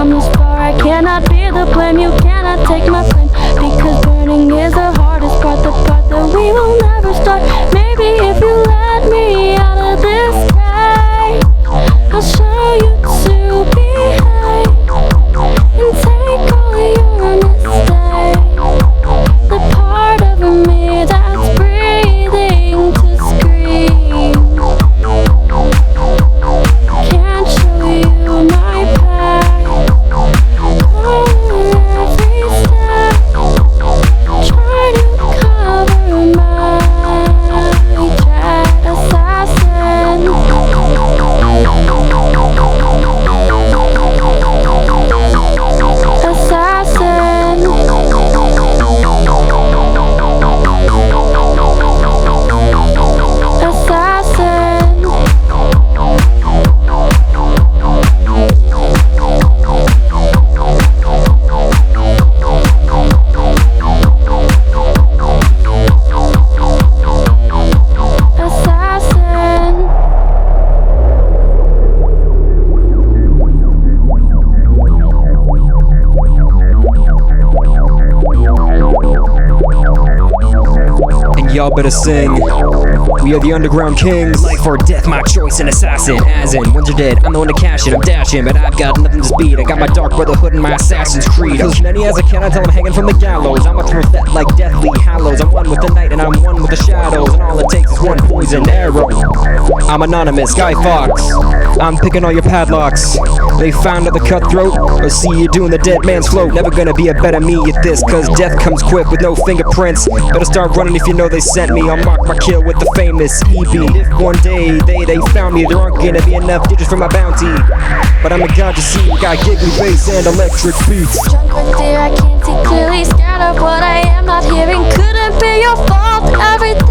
from the start. I cannot be the blame, you cannot take my flame, because burning is the hardest part, the part that we will never start. Maybe if you let me out of this cage, I'll show you to behave and take all your mistakes. The part of me that's breathing to scream. Can't show you my path. Over every step, try to cover my dread. Assassin. Y'all better sing. We are the underground kings. Life or death, my choice, an assassin. As in, once you're dead, I'm the one to cash it. I'm dashing, but I've got nothing to speed. I got my dark brotherhood and my Assassin's Creed. Cause many as I can, I tell them hanging from the gallows. I'm a throw that like deathly hallows. I'm one with the night and I'm one with the shadows, and all it takes is one poison arrow. I'm anonymous, Guy Fawkes. I'm picking all your padlocks. They found out the cutthroat, or see you doing the dead man's float. Never gonna be a better me at this, cause death comes quick with no fingerprints. Better start running if you know they sent me. I'll mark my kill with the famous EB. If one day they found me, there aren't gonna be enough digits for my bounty. But I'm a god to see, got giggly bass and electric beats. Drunk with fear, I can't see clearly, scared of what I am not hearing. Couldn't be your fault, everything